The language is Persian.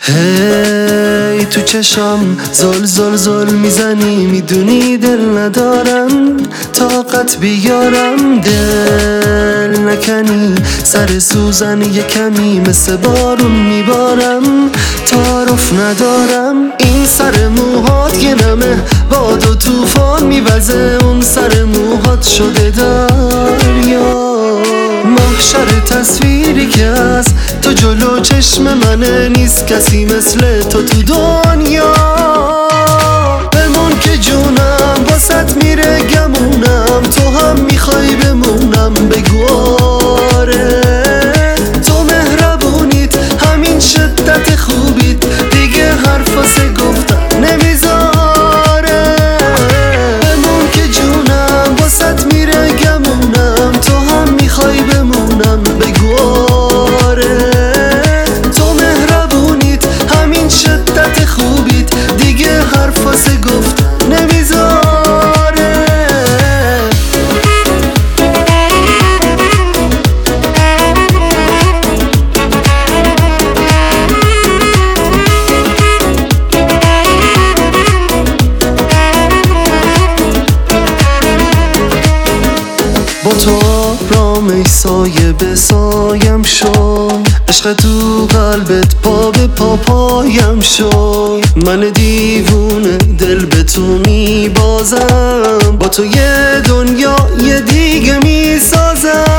هی تو چشام زل زل زل میزنی، میدونی دل ندارم طاقت بیارم. دل نکنی سر سوزن یه کمی مثل بارون میبارم، تعارف ندارم. این سر موهات یه نمه باد و توفان میوزه، اون سر موهات شده دریا. محشر تصویری که از تو جلو چشم منه، نیست کسی مثل تو دنیا. بمون که جونم واسط میره گمونم، تو هم میخوای بمونم. بگو آره تو مهربونیت همین شدت خوبیت، دیگه حرف واسه گفتن نمیذاره. بمون که جونم واسط میره گمونم، تو هم میخوای بمونم. بگو آره تو مهربونیت همین شدت خوبیت، دیگه حرف واسه گفتن نمیذاره. با تو رام ای سایه به سایم شو، عشق تو قلبت پا به پا پایم شو. من دیوونه دل به تو میبازم، با تو یه دنیا یه دیگه میسازم.